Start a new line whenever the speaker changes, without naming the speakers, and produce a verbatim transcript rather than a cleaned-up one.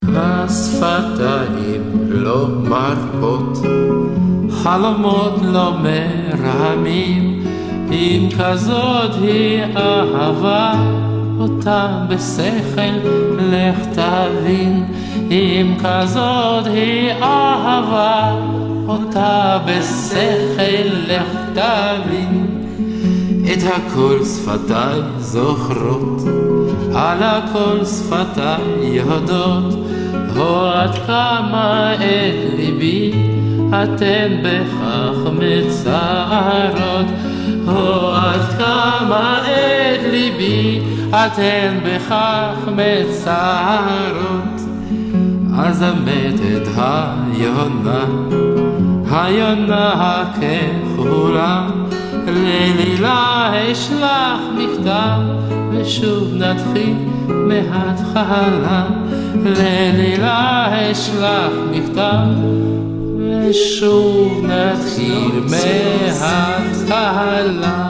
השפתיים לא מרפות, חלומות לא מרמים, אם כזאת היא אהבה, אותה בשכל לך תבין. אם כזאת היא אהבה, אותה בשכל לך תבין. את הכל שפתיי זוכרות, על הכל שפתיי יודעות, הו עד כמה את ליבי אתן בכך מצערות, הו עד כמה את ליבי אתן בכך מצערות. אז אמת את היונה, היונה כחולה, ללילה אשלח מכתב ושוב נתחיל מההתחלה. ללילה אשלח מכתב ושוב נתחיל מההתחלה.